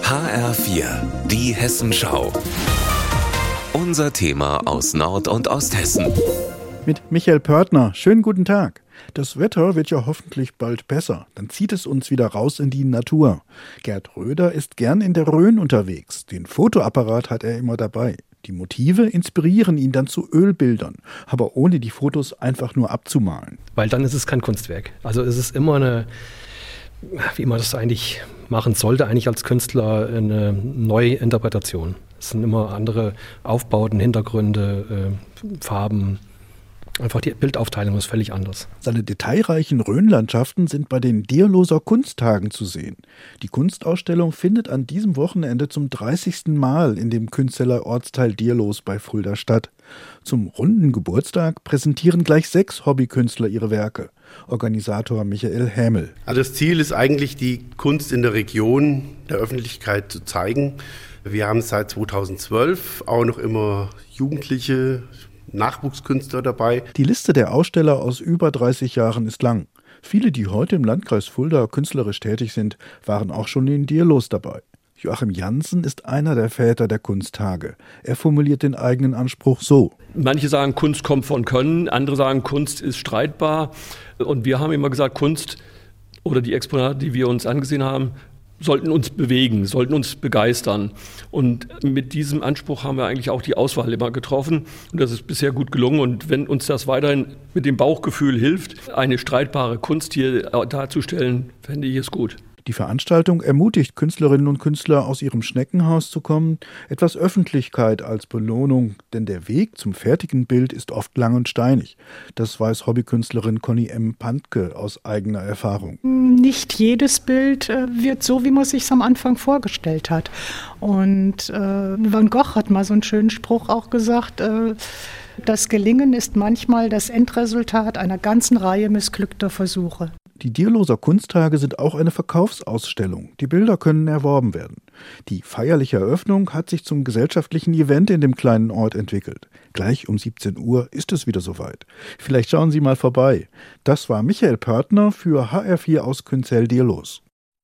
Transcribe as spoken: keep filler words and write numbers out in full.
H R vier, die Hessenschau. Unser Thema aus Nord- und Osthessen. Mit Michael Pörtner. Schönen guten Tag. Das Wetter wird ja hoffentlich bald besser. Dann zieht es uns wieder raus in die Natur. Gerd Röder ist gern in der Rhön unterwegs. Den Fotoapparat hat er immer dabei. Die Motive inspirieren ihn dann zu Ölbildern, aber ohne die Fotos einfach nur abzumalen. Weil dann ist es kein Kunstwerk. Also es ist immer eine, wie man das eigentlich machen sollte, eigentlich als Künstler, eine Neuinterpretation. Es sind immer andere Aufbauten, Hintergründe, äh, Farben. Einfach die Bildaufteilung ist völlig anders. Seine detailreichen Rhönlandschaften sind bei den Dierloser Kunsttagen zu sehen. Die Kunstausstellung findet an diesem Wochenende zum dreißigsten Mal in dem Künsteler Ortsteil Dierlos bei Fulda statt. Zum runden Geburtstag präsentieren gleich sechs Hobbykünstler ihre Werke. Organisator Michael Hämel. Also das Ziel ist eigentlich, die Kunst in der Region der Öffentlichkeit zu zeigen. Wir haben seit zweitausendzwölf auch noch immer Jugendliche, Nachwuchskünstler dabei. Die Liste der Aussteller aus über dreißig Jahren ist lang. Viele, die heute im Landkreis Fulda künstlerisch tätig sind, waren auch schon in Dierlos dabei. Joachim Jansen ist einer der Väter der Kunsttage. Er formuliert den eigenen Anspruch so. Manche sagen, Kunst kommt von Können, andere sagen, Kunst ist streitbar. Und wir haben immer gesagt, Kunst oder die Exponate, die wir uns angesehen haben, sollten uns bewegen, sollten uns begeistern. Und mit diesem Anspruch haben wir eigentlich auch die Auswahl immer getroffen. Und das ist bisher gut gelungen. Und wenn uns das weiterhin mit dem Bauchgefühl hilft, eine streitbare Kunst hier darzustellen, fände ich es gut. Die Veranstaltung ermutigt Künstlerinnen und Künstler, aus ihrem Schneckenhaus zu kommen, etwas Öffentlichkeit als Belohnung, denn der Weg zum fertigen Bild ist oft lang und steinig. Das weiß Hobbykünstlerin Conny M. Pantke aus eigener Erfahrung. Nicht jedes Bild äh, wird so, wie man es sich am Anfang vorgestellt hat. Und äh, Van Gogh hat mal so einen schönen Spruch auch gesagt, äh, das Gelingen ist manchmal das Endresultat einer ganzen Reihe missglückter Versuche. Die Dierloser Kunsttage sind auch eine Verkaufsausstellung. Die Bilder können erworben werden. Die feierliche Eröffnung hat sich zum gesellschaftlichen Event in dem kleinen Ort entwickelt. Gleich um siebzehn Uhr ist es wieder soweit. Vielleicht schauen Sie mal vorbei. Das war Michael Pörtner für H R vier aus Künzell-Dierlos.